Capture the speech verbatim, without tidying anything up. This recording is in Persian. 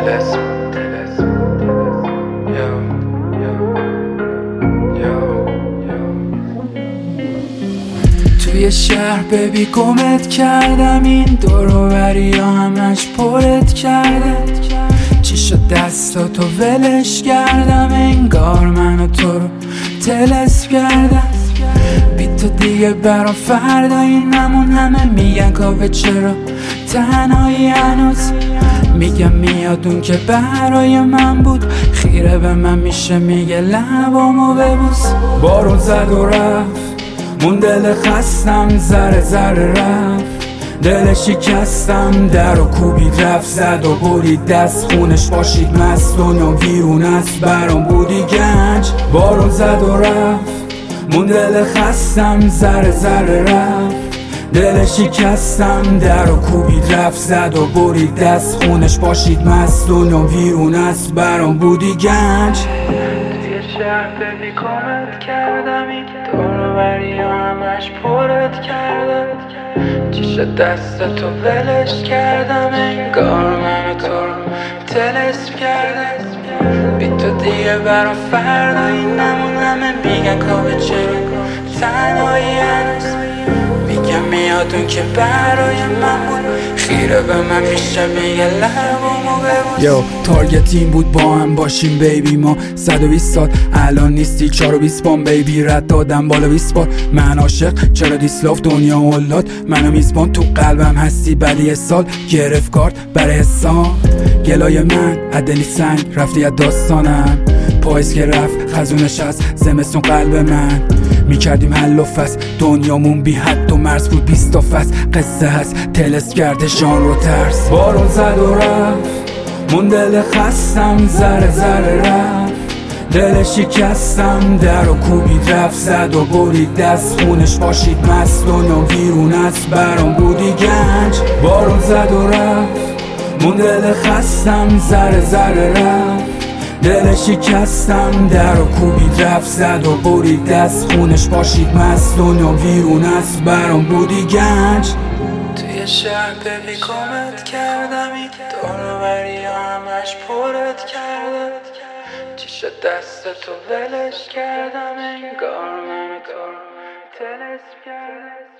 تلسم تلسم یو یو یو یو توی شهر ببی گمت کردم، این دور و بری ها همش پرت کرده. چی شد دستاتو ولش کردم، انگار من و تو رو تلسم کردم. بی تو دیگه برام فردایی نمون، همه میگن کافه چرا تنهایی هنوز. میگم میاد اون که برای من بود، خیره به من میشه میگه لبامو ببوس. بارون زد و رفت، مون دل خستم ذره ذره رفت. دل شکستم در و کوبید رفت، زد و برید دست خونش باشید مست. دنیا ویرون است برام بودی گنج. بارون زد و رفت، مون دل خستم ذره ذره رفت. دل شکستم در و کوبید رفت، زد و برید دست خونش باشید مست. دنیا ویرون است برام بودی گنج. توی شهر ببی کمت کردم، این دور و بری ها همش پرت کردم. چی شد دستتو ولش کردم، انگار من و تو رو تلسم کردم. بی تو دیگه برام فردایی نمون، همه میگن کافه چرا تنهایی هنوز. میگم میاد اون که برای من بود، خیره به من میشه میگه لبامو ببوس. یو تارگت این بود با هم باشیم بیبی، ما صد و بیست سال الان نیستی. چار و بیست بان بیبی رد دادم بالا بیست بار. من عاشق چرا دیسلاف دنیا اولاد، منو میزبان تو قلبم هستی. بعدی سال گرفت کارت برای حسام. گلای من عدلی سنگ رفتی از داستانم، پاییز که رفت خزونش از زمستون قلب من. میکردیم حل و فصل، دنیامون بی حد و مرز بود بیست تا فصل. قصه هست تلس کرده شان رو ترس. بارون زد و رفت، مون دل خستم ذره ذره رفت. دل شکستم در و کوبید رفت، زد و برید دست خونش باشید مست. دنیا ویرون است برام بودی گنج. بارون زد و رفت، مون دل خستم ذره ذره رفت. دل شکستم در و کوبید رفت، زد و برید دست خونش باشید مست. دنیا ویرون است برام بودی گنج. توی شهر ببی کمت کردم، این دور و بری ها همش پرت کردم. چی شد دستتو ولش کردم، انگار من و تو رو تلسم کردم.